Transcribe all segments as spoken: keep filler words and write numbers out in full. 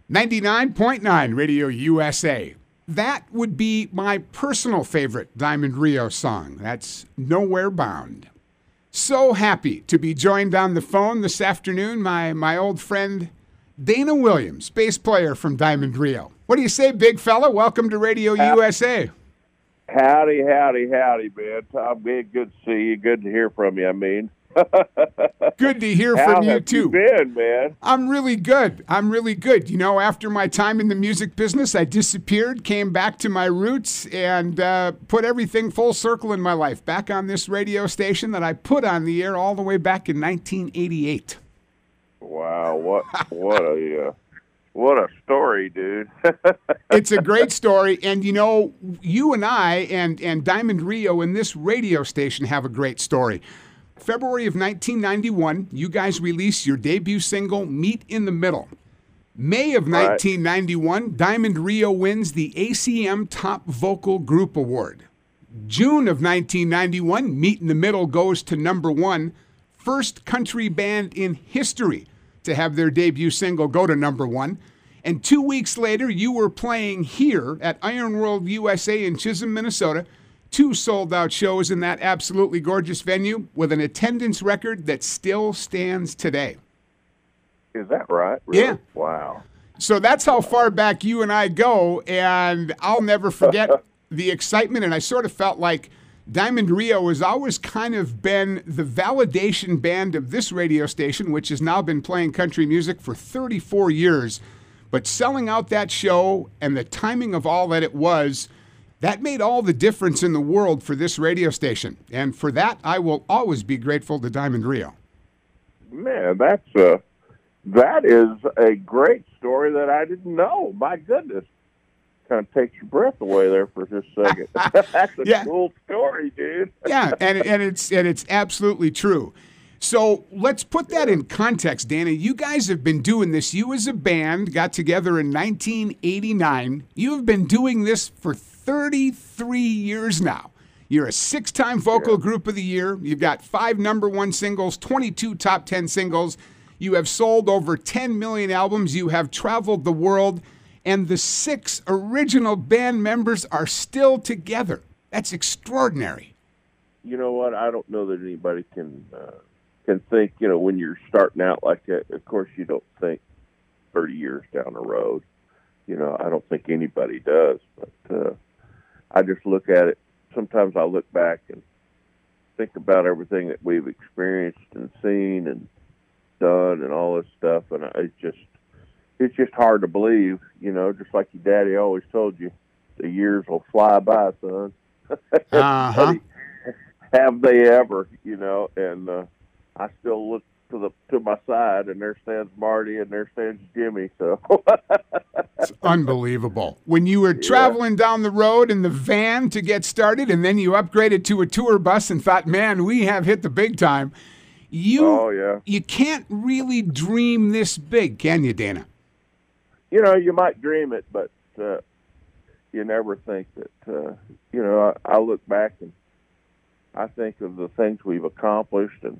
ninety-nine point nine Radio U S A. That would be my personal favorite Diamond Rio song. That's Nowhere Bound. So happy to be joined on the phone this afternoon, my, my old friend Dana Williams, bass player from Diamond Rio. What do you say, big fella? Welcome to Radio U S A. Howdy, howdy, howdy, man. Tom, man, good to see you. Good to hear from you, I mean. Good to hear How from you, have too. You been, man? I'm really good. I'm really good. You know, after my time in the music business, I disappeared, came back to my roots, and uh, put everything full circle in my life. Back on this radio station that I put on the air all the way back in nineteen eighty-eight. Wow, what what a uh, what a story, dude. It's a great story, and you know, you and I and and Diamond Rio and this radio station have a great story. February of nineteen ninety-one, you guys released your debut single, Meet in the Middle. May of nineteen ninety-one, Diamond Rio wins the A C M Top Vocal Group Award. June of nineteen ninety-one, Meet in the Middle goes to number one, first country band in history to have their debut single go to number one. And two weeks later, you were playing here at Iron World U S A in Chisholm, Minnesota, two sold-out shows in that absolutely gorgeous venue with an attendance record that still stands today. Is that right? Really? Yeah. Wow. So that's how far back you and I go, and I'll never forget the excitement, and I sort of felt like Diamond Rio has always kind of been the validation band of this radio station, which has now been playing country music for thirty-four years. But selling out that show and the timing of all that it was, that made all the difference in the world for this radio station. And for that, I will always be grateful to Diamond Rio. Man, that's uh, that is a great story that I didn't know. My goodness. Kind of takes your breath away there for just a second. That's a yeah. cool story, dude. Yeah, and and it's and it's absolutely true. So let's put that in context, Dana. You guys have been doing this. You as a band got together in nineteen eighty-nine. You have been doing this for thirty-three years now. You're a six-time Vocal yeah. Group of the Year. You've got five number one singles, twenty-two top ten singles. You have sold over ten million albums. You have traveled the world. And the six original band members are still together. That's extraordinary. You know what? I don't know that anybody can uh, can think, you know, when you're starting out like that, of course you don't think thirty years down the road. You know, I don't think anybody does. But uh, I just look at it. Sometimes I look back and think about everything that we've experienced and seen and done and all this stuff. And it's just, it's just hard to believe, you know, just like your daddy always told you, the years will fly by, son. Uh-huh. Have they ever, you know, and uh, I still look to the to my side, and there stands Marty, and there stands Jimmy, so. It's unbelievable. When you were traveling yeah. down the road in the van to get started, and then you upgraded to a tour bus and thought, man, we have hit the big time, you, oh, yeah. you can't really dream this big, can you, Dana? You know, you might dream it, but uh, you never think that, uh, you know, I, I look back and I think of the things we've accomplished, and,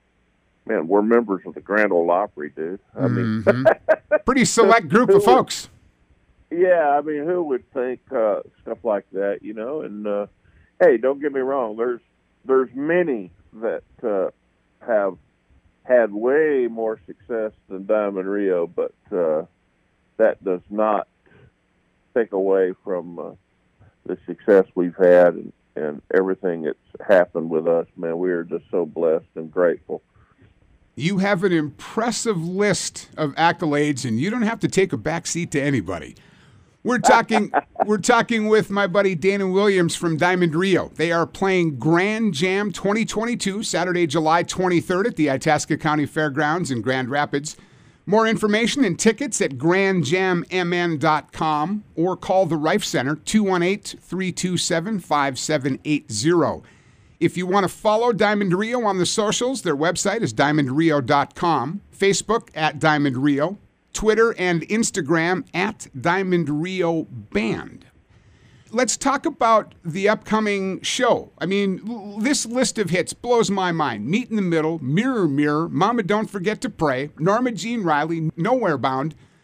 man, we're members of the Grand Ole Opry, dude. I mean, mm-hmm. Pretty select group of folks. Yeah, I mean, who would think uh, stuff like that, you know? And, uh, hey, don't get me wrong, there's there's many that uh, have had way more success than Diamond Rio, but uh, that does not take away from uh, the success we've had and, and everything that's happened with us. Man, we are just so blessed and grateful. You have an impressive list of accolades, and you don't have to take a back seat to anybody. We're talking we're talking with my buddy Dana Williams from Diamond Rio. They are playing Grand Jam twenty twenty-two, Saturday, July twenty-third at the Itasca County Fairgrounds in Grand Rapids. More information and tickets at grand jam m n dot com or call the Reif Center, two one eight, three two seven, five seven eight zero. If you want to follow Diamond Rio on the socials, their website is diamond rio dot com, Facebook at Diamond Rio, Twitter and Instagram at Diamond Rio Band. Let's talk about the upcoming show. I mean, l- this list of hits blows my mind. Meet in the Middle, Mirror, Mirror, Mama Don't Forget to Pray, Norma Jean Riley, Nowhere Bound.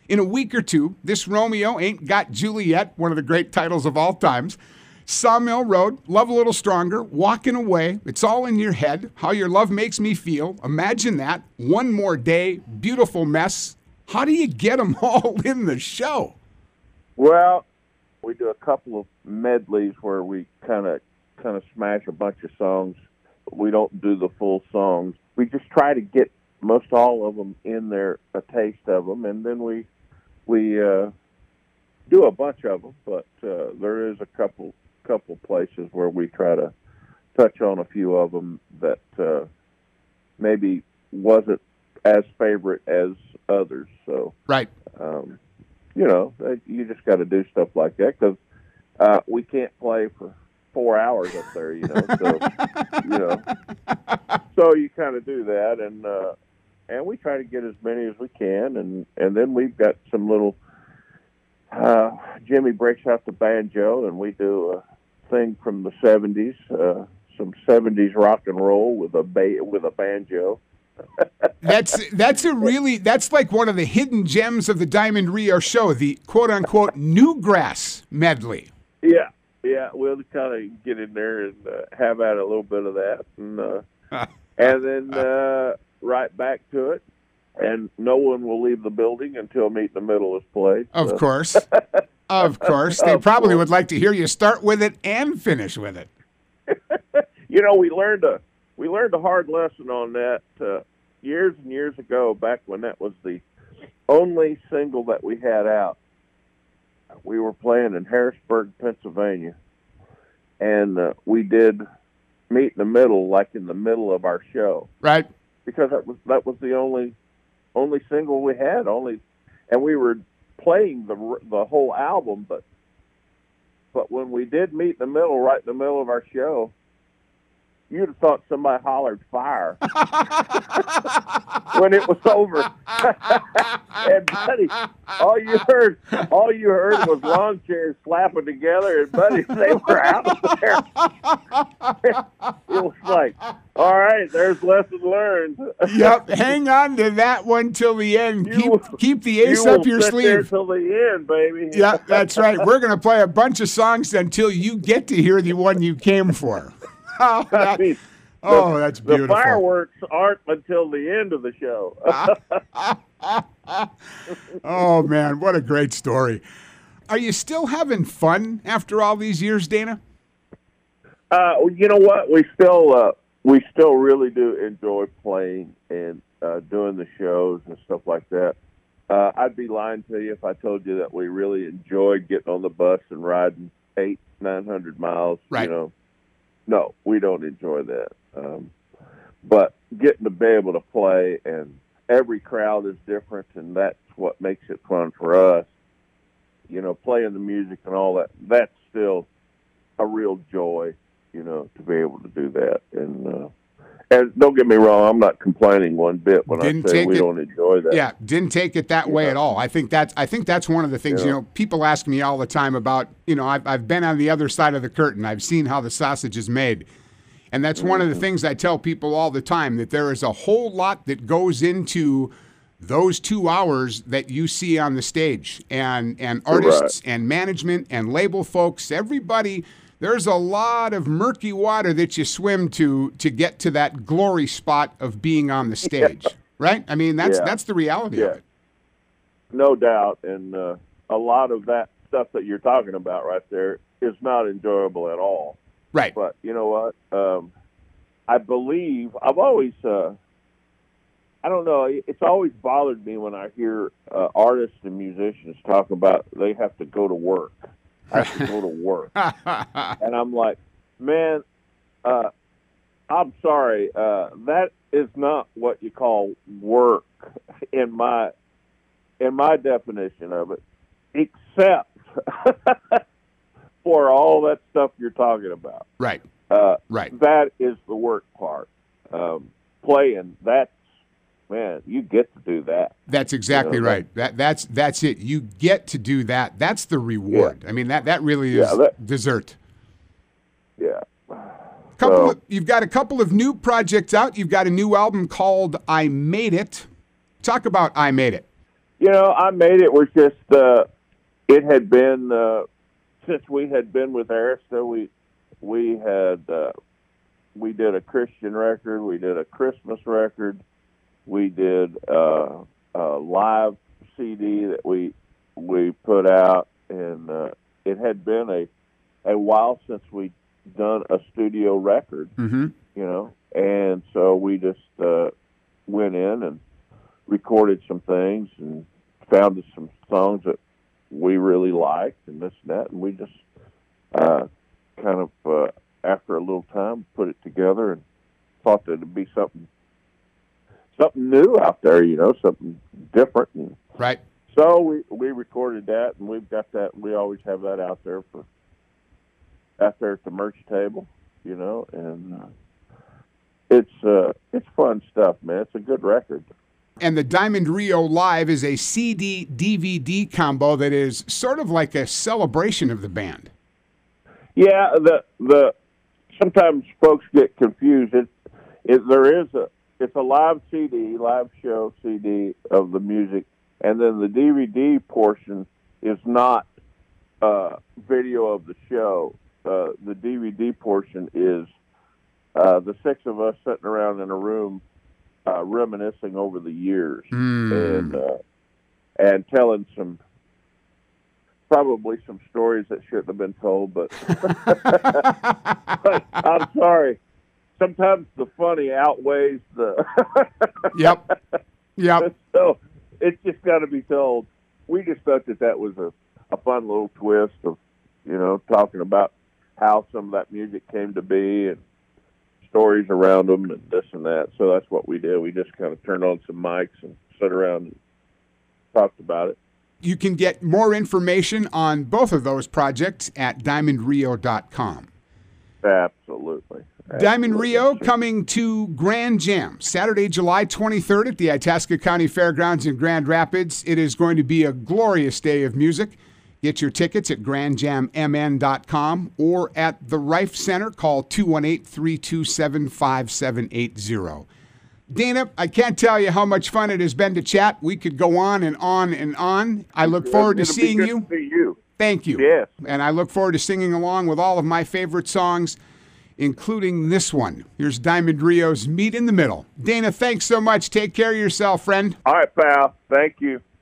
In a week or two, This Romeo Ain't Got Juliet, one of the great titles of all times. Sawmill Road, Love a Little Stronger, Walking Away, It's All in Your Head, How Your Love Makes Me Feel, Imagine That, One More Day, Beautiful Mess. How do you get them all in the show? Well, we do a couple of medleys where we kind of kind of smash a bunch of songs. We don't do the full songs. We just try to get most all of them in there, a taste of them, and then we we uh, do a bunch of them. But uh, there is a couple couple places where we try to touch on a few of them that uh, maybe wasn't as favorite as others. So, right, um, you know, you just got to do stuff like that because uh, we can't play for four hours up there, you know. So, you know, so you kind of do that, and uh, and we try to get as many as we can, and and then we've got some little. Uh, Jimmy breaks out the banjo, and we do a thing from the seventies, uh, some seventies rock and roll with a ba- with a banjo. that's that's a really that's like one of the hidden gems of the Diamond Rio show, the quote unquote Newgrass medley. Yeah, yeah, we'll kind of get in there and uh, have at a little bit of that, and uh, and then uh, right back to it. And no one will leave the building until Meet in the Middle is played. Of so. course. Of course. They Of probably course. would like to hear you start with it and finish with it. You know, we learned a we learned a hard lesson on that uh, years and years ago, back when that was the only single that we had out. We were playing in Harrisburg, Pennsylvania, and uh, we did Meet in the Middle, like in the middle of our show, Right. because that was that was the only only single we had. Only, and we were playing the the whole album, but but when we did Meet in the Middle, right in the middle of our show, you'd have thought somebody hollered fire when it was over. And buddy, all you heard, all you heard was lawn chairs slapping together, and buddy, they were out of there. It was like, all right, there's lesson learned. Yep. Hang on to that one till the end. You keep will- keep the ace you up will your sit there sleeve. till the end, baby. Yeah, that's right. We're going to play a bunch of songs until you get to hear the one you came for. Oh, I that- mean, oh, that's the beautiful. fireworks aren't until the end of the show. Oh, man, what a great story. Are you still having fun after all these years, Dana? Uh, you know what? We still uh, we still really do enjoy playing and uh, doing the shows and stuff like that. Uh, I'd be lying to you if I told you that we really enjoyed getting on the bus and riding eight, nine hundred miles. Right. You know, no, we don't enjoy that. Um, but getting to be able to play, and every crowd is different, and that's what makes it fun for us. You know, playing the music and all that, that's still a real joy, you know, to be able to do that. And uh, and don't get me wrong, I'm not complaining one bit when Didn't I say take we it- don't enjoy that. Yeah, didn't take it that way Yeah. at all. I think that's I think that's one of the things, Yeah. you know, people ask me all the time about, you know, I've I've been on the other side of the curtain. I've seen how the sausage is made. And that's one of the things I tell people all the time, that there is a whole lot that goes into those two hours that you see on the stage. And and artists and management and label folks, everybody, there's a lot of murky water that you swim to to get to that glory spot of being on the stage. Right? I mean, that's Yeah. that's the reality Yeah. of it. No doubt. And uh, a lot of that stuff that you're talking about right there is not enjoyable at all. Right. But you know what? Um, I believe I've always, uh, I don't know, it's always bothered me when I hear uh, artists and musicians talk about they have to go to work. I have to go to work. And I'm like, man, uh, I'm sorry. Uh, that is not what you call work in my in my definition of it, except for all that stuff you're talking about. Right. Uh, Right. That is the work part. Um, playing, that's, man, you get to do that. That's exactly You know, right. That that's that's it. You get to do that. That's the reward. I mean, that that really is Yeah, that- dessert. Yeah. Couple So- of, you've got a couple of new projects out. You've got a new album called I Made It. Talk about I Made It. You know, I made it was just uh, it had been uh, since we had been with Arista, we we had uh, we did a Christian record, we did a Christmas record, we did uh, a live C D that we we put out, and uh, it had been a a while since we'd done a studio record, mm-hmm. you know, and so we just uh, went in and recorded some things and found some songs that we really liked and this and that, and we just uh, kind of, uh, after a little time, put it together and thought that it'd be something something new out there, you know, something different. And right. So we, we recorded that, and we've got that. We always have that out there for out there at the merch table, you know, and uh, it's uh, it's fun stuff, man. It's a good record. And the Diamond Rio Live is a C D D V D combo that is sort of like a celebration of the band. Yeah, the the sometimes folks get confused. It, it there is a it's a live C D, live show C D of the music, and then the D V D portion is not uh, video of the show. Uh, the D V D portion is uh, the six of us sitting around in a room uh, reminiscing over the years mm. and uh, and telling some probably some stories that shouldn't have been told, but, but I'm sorry. Sometimes the funny outweighs the. Yep. Yep. So it's just got to be told. We just thought that that was a, a fun little twist of, you know, talking about how some of that music came to be and stories around them and this and that. So that's what we did. We just kind of turned on some mics and sat around and talked about it. You can get more information on both of those projects at diamond rio dot com. Absolutely. Diamond Rio coming to Grand Jam Saturday, July twenty-third at the Itasca County Fairgrounds in Grand Rapids. It is going to be a glorious day of music. Get your tickets at grand jam m n dot com or at the Rife Center. Call two one eight, three two seven, five seven eight zero. Dana, I can't tell you how much fun it has been to chat. We could go on and on and on. I look forward to It'll seeing be good you. To see you. Thank you. Yes. And I look forward to singing along with all of my favorite songs, including this one. Here's Diamond Rio's Meet in the Middle. Dana, thanks so much. Take care of yourself, friend. All right, pal. Thank you.